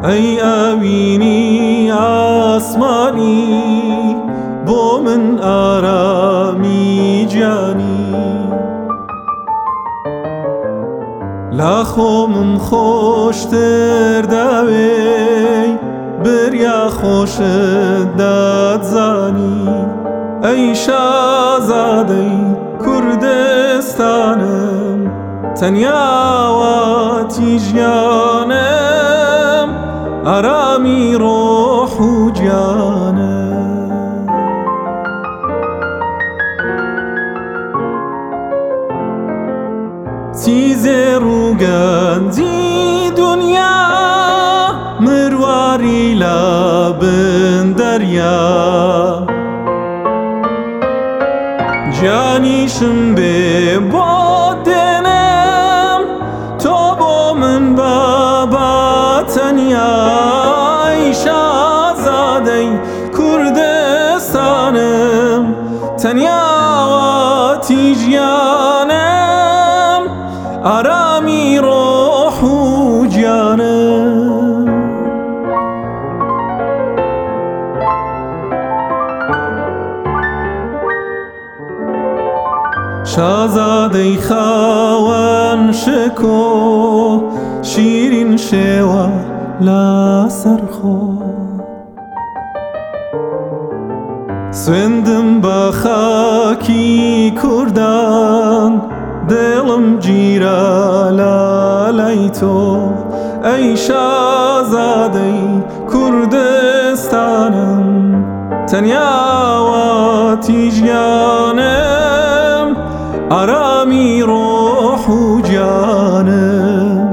ای ئەوینی ئاسمانی بۆ من ئارامی گیانی لا خۆمم خۆشتر داوێ بریا خۆشت دادزانی ئەی شازادەی کوردستانم تەنیاواتی ژیانم ئارامی ڕۆح و گیانم تیزێ ڕووگەندی دونیا مرواری لابن دەریا گیانیشم بێ بۆ دێنم تۆ بۆ من بابا تەنیا ئەی شازادەی کوردستانم تەنیاواتی ژیانم ئارامی ڕۆح و گیانم شازادەی خاوەن شکۆ شیرین شێوە لەسەرخۆ سوێندم بە خاکی کوردان دڵم گیرە لای تۆ ئەی شازادەی کوردستانم تەنیاواتی ژیانم ئارامی ڕۆح و گیانم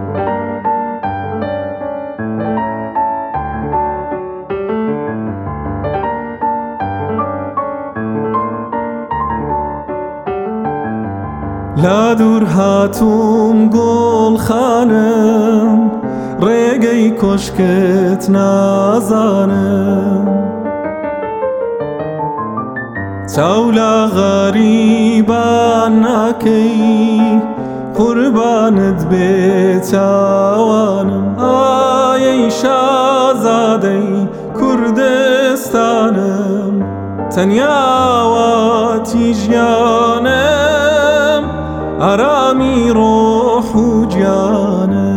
لا دوور هاتووم گۆڵخانم ڕێگەی کۆشکت نازانم چاو لە غەریبان ناکەی قوربانت بێ چاوانم ئەی شازادەی کوردستانم تەنیاواتی ژیانم ئارامی ڕۆح و گیانم